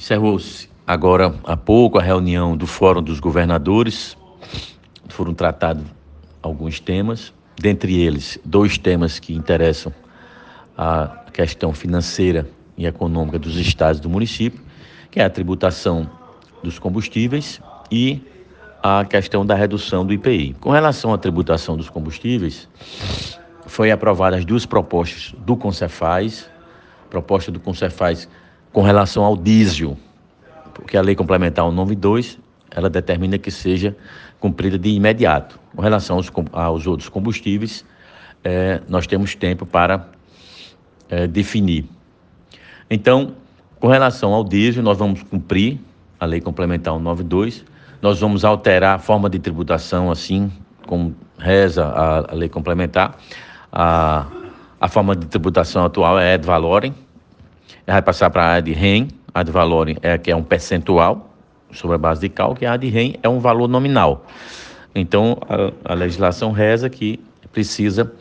Encerrou-se agora há pouco a reunião do Fórum dos Governadores. Foram tratados alguns temas, dentre eles 2 temas que interessam a questão financeira e econômica dos estados e do município, que é a tributação dos combustíveis e a questão da redução do IPI. Com relação à tributação dos combustíveis, foi aprovadas as 2 propostas do Concefaz, proposta do Concefaz com relação ao diesel, porque a Lei Complementar 192, ela determina que seja cumprida de imediato. Com relação aos outros combustíveis, nós temos tempo para definir. Então, com relação ao diesel, nós vamos cumprir a Lei Complementar 192, nós vamos alterar a forma de tributação, assim como reza a Lei Complementar. A forma de tributação atual é ad valorem, vai passar para a ad rem. Ad valorem que é um percentual sobre a base de cálculo, e a ad rem é um valor nominal. Então, a legislação reza que precisa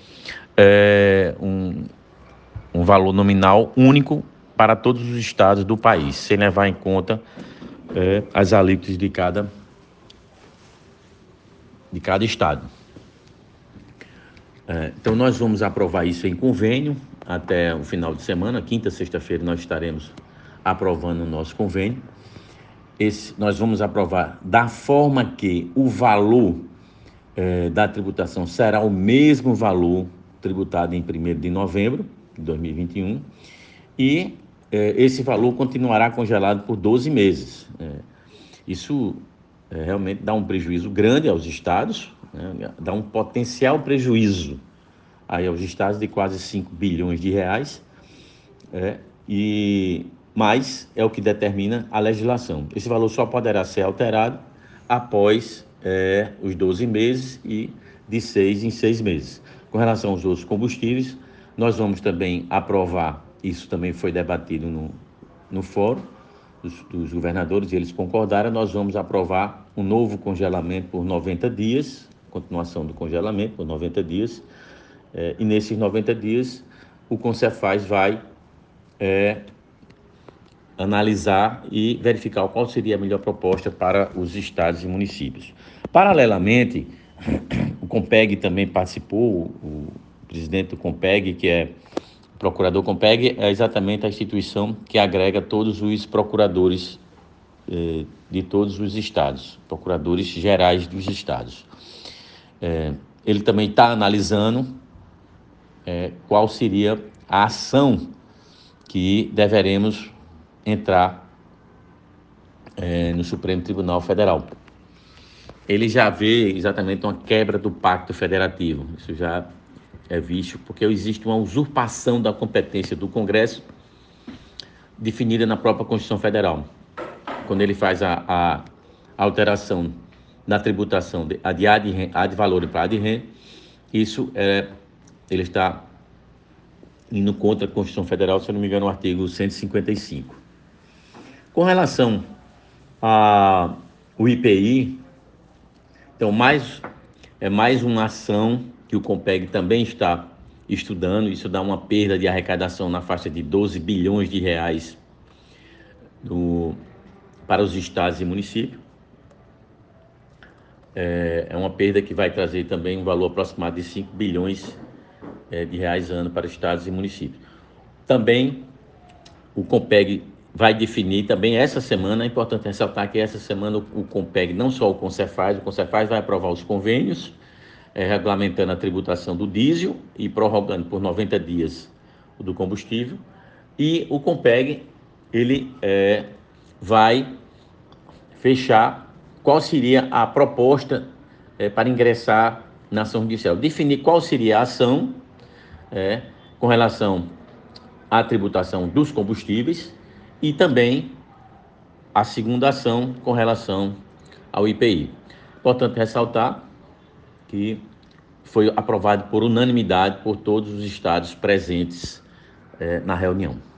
um valor nominal único para todos os estados do país, sem levar em conta as alíquotas de cada estado. Então, nós vamos aprovar isso em convênio até o final de semana. Quinta, sexta-feira, nós estaremos aprovando o nosso convênio. Nós vamos aprovar da forma que o valor da tributação será o mesmo valor tributado em 1º de novembro de 2021 e esse valor continuará congelado por 12 meses. Isso realmente dá um prejuízo grande aos estados, dá um potencial prejuízo aí aos estados de quase 5 bilhões de reais, mas é o que determina a legislação. Esse valor só poderá ser alterado após os 12 meses e de 6 em 6 meses. Com relação aos outros combustíveis, nós vamos também aprovar, isso também foi debatido no fórum dos governadores, e eles concordaram, nós vamos aprovar um novo congelamento por 90 dias, continuação do congelamento por 90 dias, e nesses 90 dias o Concefaz vai analisar e verificar qual seria a melhor proposta para os estados e municípios. Paralelamente, o Compeg também participou, o presidente do Compeg, que é o procurador Compeg, é exatamente a instituição que agrega todos os procuradores de todos os estados, procuradores gerais dos estados. Ele também está analisando qual seria a ação que deveremos entrar no Supremo Tribunal Federal. Ele já vê exatamente uma quebra do pacto federativo. Isso já é visto porque existe uma usurpação da competência do Congresso definida na própria Constituição Federal. Quando ele faz a alteração na tributação de ad valorem para ad rem, isso ele está indo contra a Constituição Federal, se eu não me engano, o artigo 155. Com relação ao IPI, então mais uma ação que o Compeg também está estudando. Isso dá uma perda de arrecadação na faixa de 12 bilhões de reais para os estados e municípios. É uma perda que vai trazer também um valor aproximado de 5 bilhões de reais ano para estados e municípios. Também o Compeg vai definir também essa semana, é importante ressaltar que essa semana o Compeg, não só o Concefaz vai aprovar os convênios, regulamentando a tributação do diesel e prorrogando por 90 dias o do combustível, e o Compeg ele vai fechar qual seria a proposta para ingressar na ação judicial, definir qual seria a ação com relação à tributação dos combustíveis e também a segunda ação com relação ao IPI. Importante ressaltar que foi aprovado por unanimidade por todos os estados presentes na reunião.